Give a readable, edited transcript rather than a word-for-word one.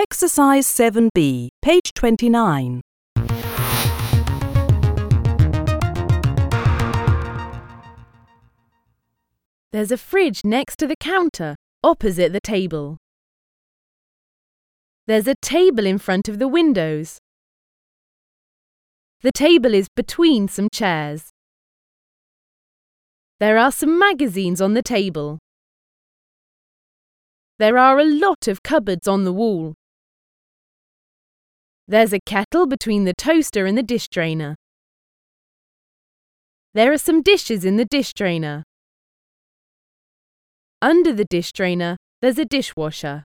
Exercise 7B, page 29. There's a fridge next to the counter, opposite the table. There's a table in front of the windows. The table is between some chairs. There are some magazines on the table. There are a lot of cupboards on the wall. There's a kettle between the toaster and the dish drainer. There are some dishes in the dish drainer. Under the dish drainer, there's a dishwasher.